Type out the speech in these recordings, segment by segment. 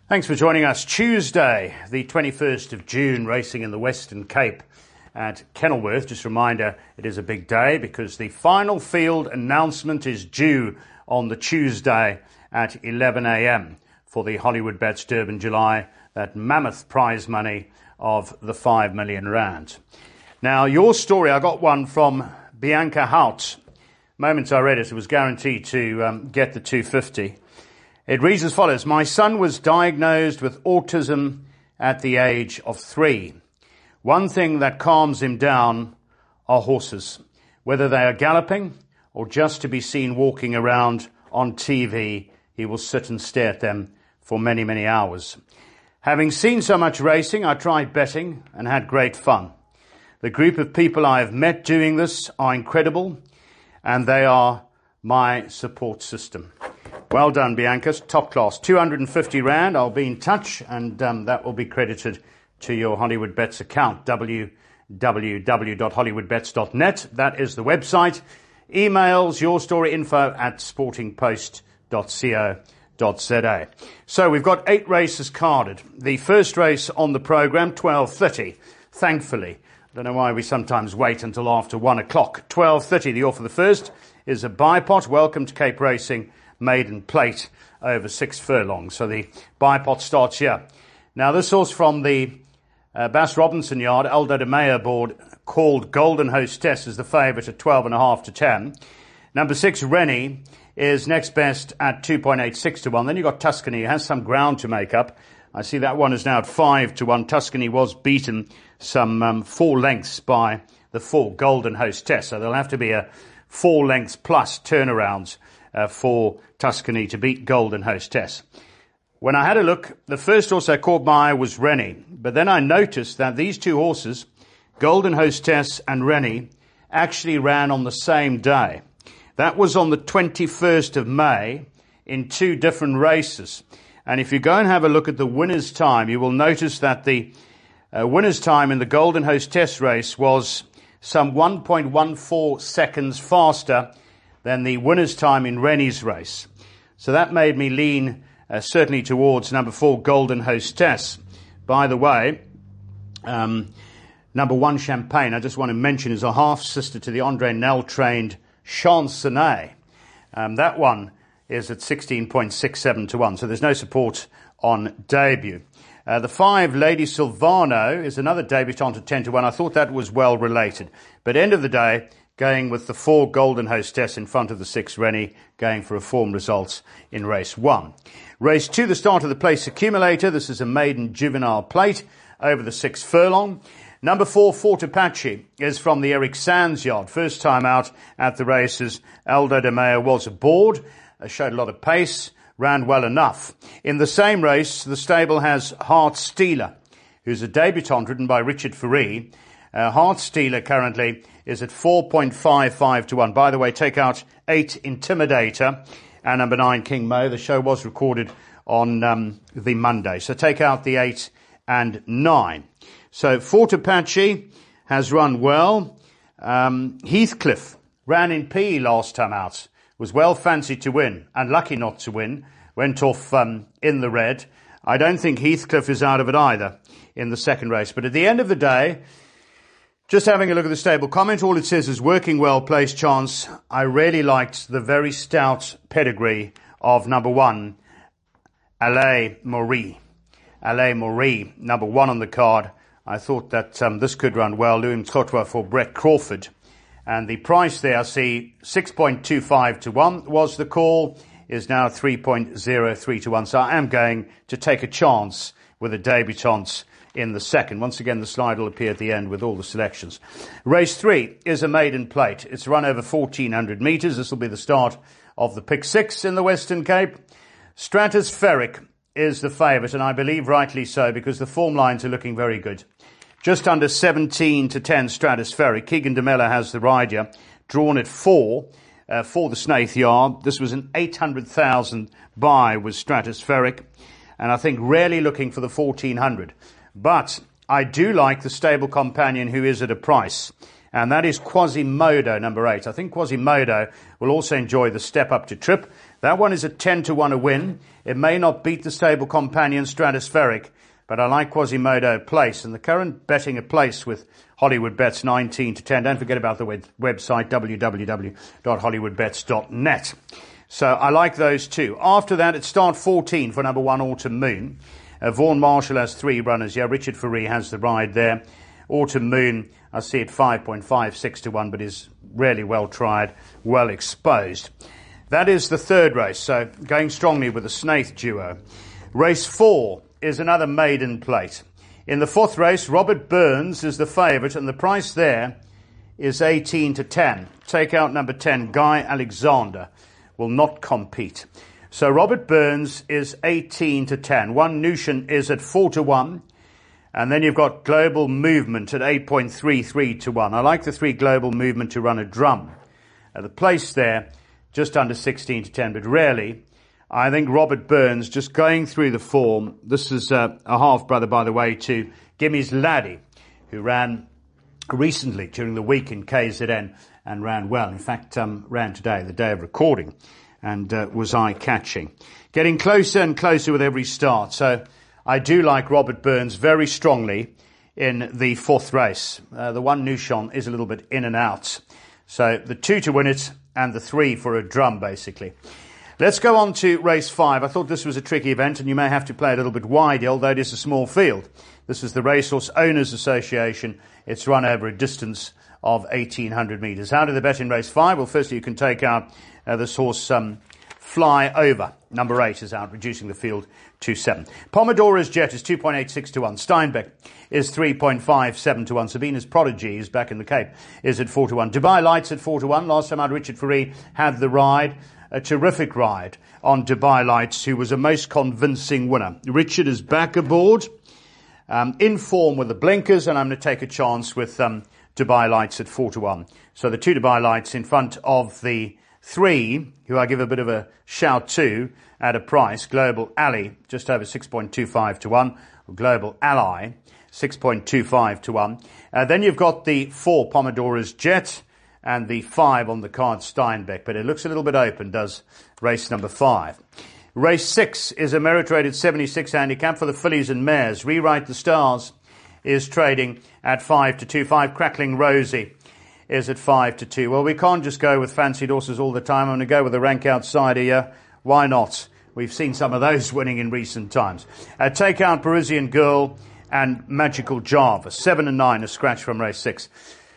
Thanks for joining us. Tuesday, the 21st of June, racing in the Western Cape at Kenilworth. Just a reminder, it is a big day because the final field announcement is due on the Tuesday at 11 a.m. for the Hollywood Bets Durban July, that mammoth prize money of the 5 million rand. Now, your story, I got one from Bianca Hout. Moments I read it, it was guaranteed to get the 250. It reads as follows. My son was diagnosed with autism at the age of 3. One thing that calms him down are horses, whether they are galloping or just to be seen walking around on TV. He will sit and stare at them for many, many hours. Having seen so much racing, I tried betting and had great fun. The group of people I have met doing this are incredible, and they are my support system. Well done, Bianca. Top class. 250 rand. I'll be in touch, and that will be credited to your Hollywood Bets account, www.hollywoodbets.net. That is the website. Emails, yourstoryinfo@sportingpost.co.za. So we've got 8 races carded. The first race on the programme, 12:30. Thankfully, I don't know why we sometimes wait until after 1 o'clock. 12:30, the offer. The first is a bipot. Welcome to Cape Racing. Maiden plate over 6 furlongs. So the bipot starts here. Now this horse from the Bass Robinson yard, Aldo de Meyer board, called Golden Hostess, is the favourite at 12.5 to 10. Number 6, Rennie, is next best at 2.86 to 1. Then you've got Tuscany, who has some ground to make up. I see that one is now at 5 to 1. Tuscany was beaten some 4 lengths by the 4 Golden Hostess. So there'll have to be a 4 lengths plus turnarounds for Tuscany to beat Golden Hostess. When I had a look, the first horse that caught my eye was Rennie. But then I noticed that these 2 horses, Golden Hostess and Rennie, actually ran on the same day. That was on the 21st of May in 2 different races. And if you go and have a look at the winner's time, you will notice that the winner's time in the Golden Hostess race was some 1.14 seconds faster than the winner's time in Rennie's race. So that made me lean certainly towards number 4, Golden Hostess. By the way, number 1, Champagne, I just want to mention, is a half-sister to the Andre Nel trained Chansonnet. That one is at 16.67 to 1, so there's no support on debut. The 5, Lady Silvano, is another debutant at 10 to 1. I thought that was well related. But end of the day, going with the 4 Golden Hostess in front of the 6 Rennie, going for a form results in race 1. Race 2, the start of the place accumulator. This is a maiden juvenile plate over the 6 furlong. Number 4, Fort Apache, is from the Eric Sands yard. First time out at the races. Aldo de Meyer was aboard, showed a lot of pace, ran well enough. In the same race, the stable has Heart Stealer, who's a debutant ridden by Richard Fourie. Heart Stealer currently is at 4.55 to 1. By the way, take out 8 Intimidator and number 9 King Mo. The show was recorded on the Monday. So take out the 8 and 9. So Fort Apache has run well. Heathcliff ran in PE last time out. Was well fancied to win, unlucky not to win. Went off in the red. I don't think Heathcliff is out of it either in the second race. But at the end of the day, just having a look at the stable comment, all it says is working well, place chance. I really liked the very stout pedigree of number 1, Alain Maury. Alain Maury, number 1 on the card. I thought that this could run well. Louis Mthotwa for Brett Crawford. And the price there, I see 6.25 to 1 was the call, is now 3.03 to 1. So I am going to take a chance with the debutants in the second. Once again, the slide will appear at the end with all the selections. Race 3 is a maiden plate. It's run over 1,400 metres. This will be the start of the pick 6 in the Western Cape. Stratospheric is the favourite, and I believe rightly so, because the form lines are looking very good. Just under 17 to 10 Stratospheric. Keegan DeMella has the ride here, drawn at 4 for the Snaith yard. This was an 800,000 buy with Stratospheric, and I think rarely looking for the 1,400. But I do like the stable companion, who is at a price. and that is Quasimodo, number 8. I think Quasimodo will also enjoy the step up to trip. That one is a 10-1 a win. It may not beat the stable companion Stratospheric, but I like Quasimodo place, and the current betting a place with Hollywood Bets 19-10. Don't forget about the website www.hollywoodbets.net. So I like those two. After that, it's start 14 for number 1 Autumn Moon. Vaughan Marshall has 3 runners. Yeah, Richard Ferree has the ride there. Autumn Moon, I see it 5.56 to 1, but is really well tried, well exposed. That is the third race, so going strongly with the Snaith duo. Race 4 is another maiden plate. In the 4th race, Robert Burns is the favourite, and the price there is 18-10. Take out number 10, Guy Alexander, will not compete. So Robert Burns is 18-10. One Nushin is at 4-1. And then you've got Global Movement at 8.33 to 1. I like the 3 Global Movement to run a drum. The place there, just under 16-10, but really, I think Robert Burns, just going through the form, this is a half-brother, by the way, to Gimmy's Laddie, who ran recently during the week in KZN and ran well. In fact, ran today, the day of recording, and was eye-catching. Getting closer and closer with every start. So I do like Robert Burns very strongly in the 4th race. The 1 Nushin is a little bit in and out. So the 2 to win it and the 3 for a drum, basically. Let's go on to race 5. I thought this was a tricky event, and you may have to play a little bit wide, although it is a small field. This is the Racehorse Owners Association. It's run over a distance of 1,800 metres. How do they bet in race 5? Well, firstly, you can take out this horse Fly Over. Number 8 is out, reducing the field to 7. Pomodora's Jet is 2.86 to 1. Steinbeck is 3.57 to 1. Sabina's Prodigy is back in the Cape, is at 4 to 1. Dubai Lights at 4 to 1. Last time out, Richard Ferree had the ride. A terrific ride on Dubai Lights, who was a most convincing winner. Richard is back aboard, in form with the blinkers, and I'm going to take a chance with Dubai Lights at 4 to 1. So the 2 Dubai Lights in front of the 3, who I give a bit of a shout to at a price. Global Alley, just over 6.25 to 1. Global Ally, 6.25 to 1. Then you've got the 4 Pomodora's Jet and the 5 on the card Steinbeck, but it looks a little bit open, does race number 5. Race 6 is a merit-rated 76 handicap for the fillies and mares. Rewrite the Stars is trading at 5 to 2. 5 Crackling Rosie is at 5 to 2. Well, we can't just go with fancied horses all the time. I'm going to go with the rank outsider here. Why not? We've seen some of those winning in recent times. Take out Parisian Girl and Magical Java. 7 and 9, a scratch from race 6.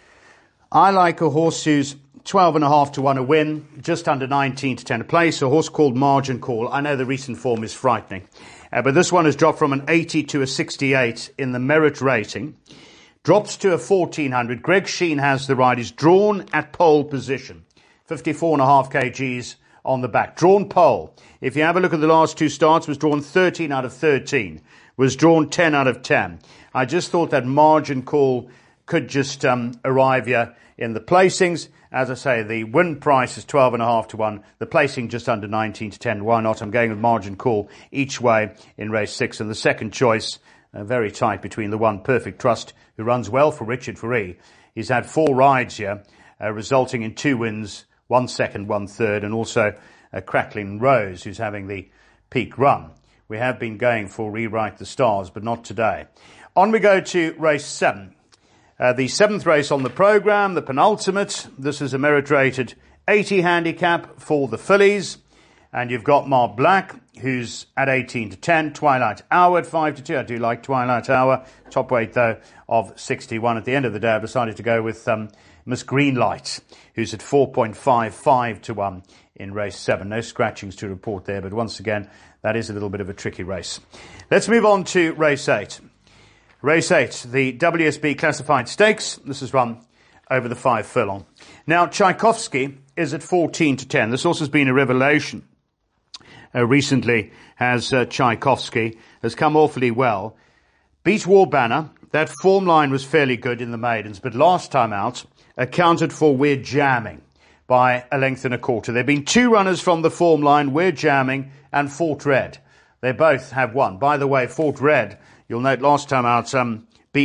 I like a horse who's 12.5 to 1 a win, just under 19-10 a place. A horse called Margin Call. I know the recent form is frightening, but this one has dropped from an 80 to a 68 in the merit rating. Drops to a 1400. Greg Sheen has the ride. He's drawn at pole position. 54.5 kgs on the back. Drawn pole. If you have a look at the last 2 starts, was drawn 13 out of 13. Was drawn 10 out of 10. I just thought that Margin Call could just arrive here in the placings. As I say, the win price is 12.5 to 1. The placing just under 19-10. Why not? I'm going with Margin Call each way in race 6. And the second choice, very tight between the 1 Perfect Trust, who runs well for Richard Ferree. He's had 4 rides here, resulting in 2 wins, 1 second, 1 third, and also Crackling Rose, who's having the peak run. We have been going for Rewrite the Stars, but not today. On we go to race 7. The 7th race on the programme, the penultimate. This is a merit-rated 80 handicap for the fillies. And you've got Mar Black, who's at 18-10. Twilight Hour at 5 to 2. I do like Twilight Hour. Top weight, though, of 61. At the end of the day, I've decided to go with Miss Greenlight, who's at 4.55 to 1 in race 7. No scratchings to report there, but once again, that is a little bit of a tricky race. Let's move on to race 8. Race 8, the WSB Classified Stakes. This is run over the 5 furlong. Now, Tchaikovsky is at 14-10. This horse has been a revelation. Recently, has Tchaikovsky, has come awfully well. Beat War Banner. That form line was fairly good in the maidens, but last time out, accounted for We're Jamming by a length and a quarter. There have been 2 runners from the form line, We're Jamming and Fort Red. They both have won. By the way, Fort Red, you'll note last time out, beat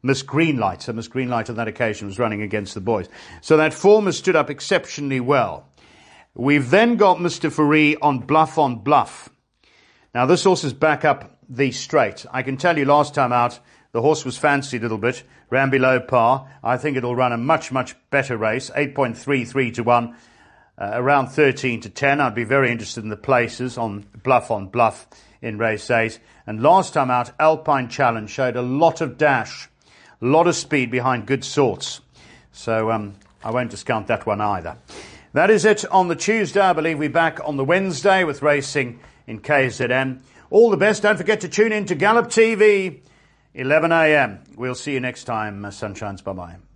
Miss Greenlight. So Miss Greenlight on that occasion was running against the boys. So that form has stood up exceptionally well. We've then got Mr. Fourie on Bluff. Now this horse is back up the straight. I can tell you last time out, the horse was fancied a little bit, ran below par. I think it'll run a much, much better race, 8.33 to 1, around 13 to 10. I'd be very interested in the places on Bluff in race 8. And last time out, Alpine Challenge showed a lot of dash, a lot of speed behind good sorts. So I won't discount that one either. That is it on the Tuesday. I believe we're back on the Wednesday with racing in KZN. All the best. Don't forget to tune in to Gallop TV, 11 a.m. We'll see you next time, Sunshines. Bye-bye.